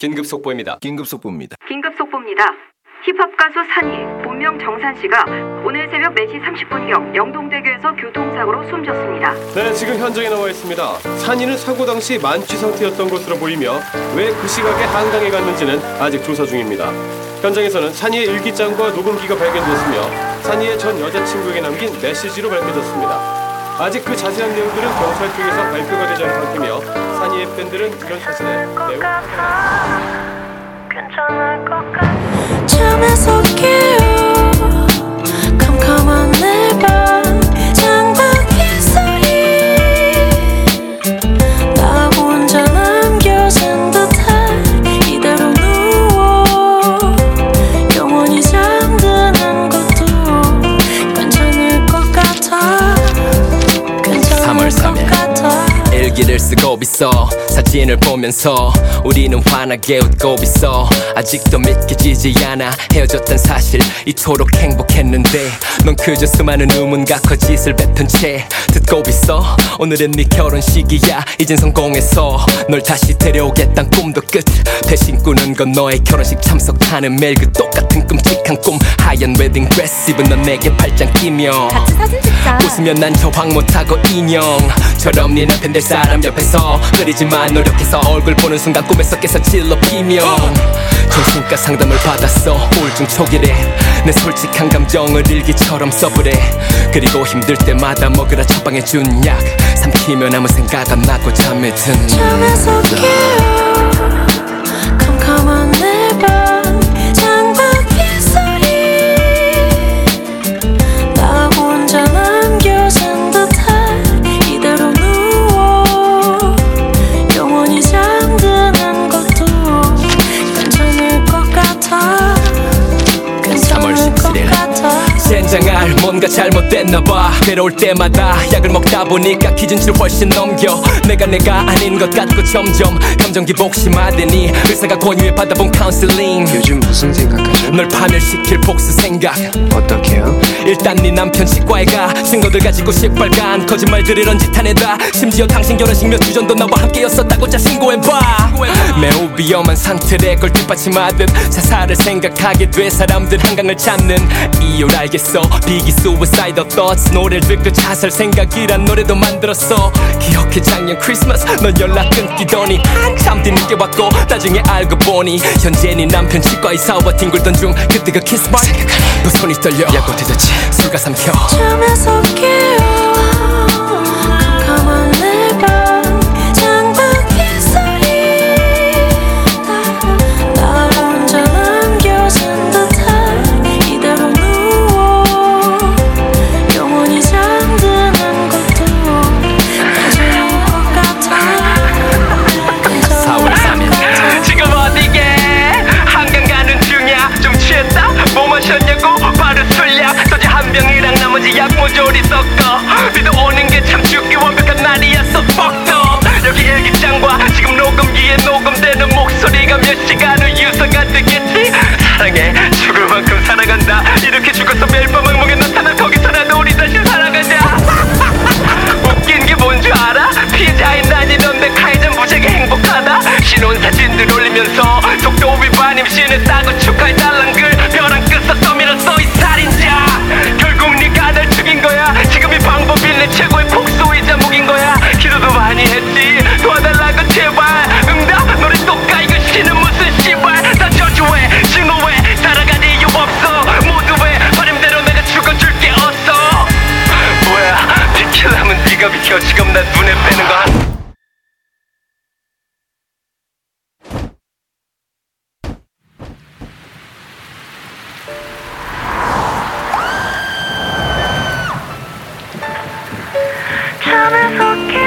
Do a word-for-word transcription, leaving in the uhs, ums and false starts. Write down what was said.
긴급 속보입니다. 긴급 속보입니다. 긴급 속보입니다. 힙합 가수 산이, 본명 정산 씨가 오늘 새벽 네 시 삼십 분경 영동대교에서 교통사고로 숨졌습니다. 네, 지금 현장에 나와 있습니다. 산이는 사고 당시 만취 상태였던 것으로 보이며 왜 그 시각에 한강에 갔는지는 아직 조사 중입니다. 현장에서는 산이의 일기장과 녹음기가 발견됐으며 산이의 전 여자친구에게 남긴 메시지로 밝혀졌습니다. 아직 그 자세한 내용들은 경찰 쪽에서 발표가 되지 않은 상태며 산이의 팬들은 이런 사실에 매우 괜찮을 것 같아. 잠에서 깨어 캄캄한 내 방 장박의 소리 나 혼자 남겨진 듯해 이대로 누워 영원히 잠드는 것도 괜찮을 것 같아. 삼월 삼일 일기를 쓰고 있어. 사진을 보면서 우리는 환하게 웃고 있어. 아직도 믿기지 않아 헤어졌단 사실. 이토록 행복했는데 넌 그저 수많은 의문과 거짓을 뱉은 채 듣고 있어. 오늘은 네 결혼식이야. 이젠 성공해서 널 다시 데려오겠단 꿈도 끝. 대신 꾸는 건 너의 결혼식 참석하는 매일 그 똑같은 끔찍한 꿈. 하얀 웨딩 드레스 입은 넌 내게 팔짱 끼며 같이 사진 찍자. 웃으면 난 저항 못하고 인형처럼 네 남편 될 사람 옆에서 그리지만 노력해서 얼굴 보는 순간 꿈에서 깨서 질러 피며 정신과 상담을 받았어. 우울증 초기래. 내 솔직한 감정을 일기처럼 써보래. 그리고 힘들 때마다 먹으라 처방해준 약 삼키면 아무 생각 안 나고 잠에 든 잠에서 깨어 캄캄한 내 방 장박의 소리 나 혼자 남겨진 듯해 이대로 누워 영원히 잠드는 것도 괜찮을 것 같아. 삼월 십칠일 젠장할 뭔가 잘못됐나봐. 괴로울 때마다 약을 먹다 보니까 기준치를 훨씬 넘겨. 내가 내가 아닌 것 같고 점점 감정 기복 심하더니 의사가 권유해 받아본 카운슬링. 요즘 무슨 생각하죠? 널 파멸시킬 복수 생각. 어떻게요? 일단 네 남편 치과에 가. 증거들 가지고 시뻘간 거짓말들을 런짓하네다. 심지어 당신 결혼식 몇 주 전도 나와 함께였었다고자 신고해봐. 매우 위험한 상태래. 걸 뒷받침하듯 자살을 생각하게 돼. 사람들 한강을 찾는 이유를 알겠어. 비기 suicidal thoughts. 노래를 듣고 자살 생각이란 노래도 만들었어. 기억해 작년 크리스마스 넌 연락 끊기더니 한참 뒤늦게 왔고 나중에 알고 보니 현재 네 남편 치과 의사와 뒹굴던 중 그때 그 키스 말 또 손이 떨려. 약꽃이 됐지 술가 삼켜. 잠에서 깨어 캄캄한 내 방 장박의 소리 나 혼자 남겨진 듯해 이대로 누워 영원히 잠드는 것도 괜찮을 것 같아. 사월 삼일 지금 어디게? 한강 가는 중이야. 좀 취했다? 뭐 마셨냐고? 바로 술약. 소주 한 병이랑 나머지 약 모조리 섞어. 비도 오는 게 참 죽기 완벽한 날이야. So fucked up. 여기 일기장과 지금 녹음기에 녹음되는 목소리가 몇 시간 후 유서가 되겠지. 사랑해 죽을 만큼 사랑한다. 이렇게 죽어서 매일 밤 악몽에 나타나 거기서라도 우리 다시 살아가자. 웃긴 게 뭔 줄 알아? 피해자인 난이던데 카이전 무지하게 행복하다. 신혼사진들 올리면서 속도 위반 임신했다고 축하해달란 글 벼랑 끝서 떠밀어 써 이 살인자. 결국 네가 날 죽인 거야. 지금 이 방법이 내 최고의 복수이자 무기인 거야. 기도도 많이 했지 도와달라고 제발. 응답 노래 똑까 이거 신은 무슨 씨발. 다 저주해 증오해 살아갈 이유 없어. 모두 왜 바람대로 내가 죽어줄게 어서. 뭐야 비키려면 네가 비켜. 지금 나 눈에 빼는 거 한. 잠에서 깨어